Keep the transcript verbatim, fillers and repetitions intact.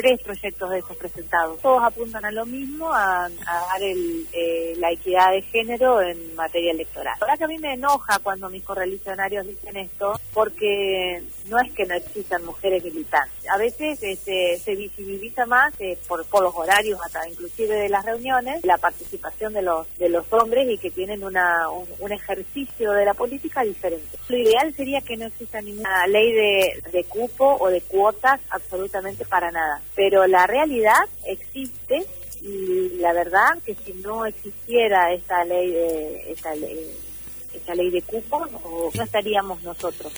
tres proyectos de esos presentados. Todos apuntan a lo mismo, a, a dar el, eh, la equidad de género en materia electoral. La verdad que a mí me enoja cuando mis correligionarios dicen esto, porque no es que no existan mujeres militantes. A veces este, se visibiliza más eh, por, por los horarios, hasta inclusive de las reuniones, la participación de los de los hombres y que tienen una un, un ejercicio de la política diferente. Lo ideal sería que no exista ninguna ley de, de cupo o de cuotas absolutamente para nada. Pero la realidad existe y la verdad que si no existiera esta ley de esta ley, esta ley de cupo, no estaríamos nosotros.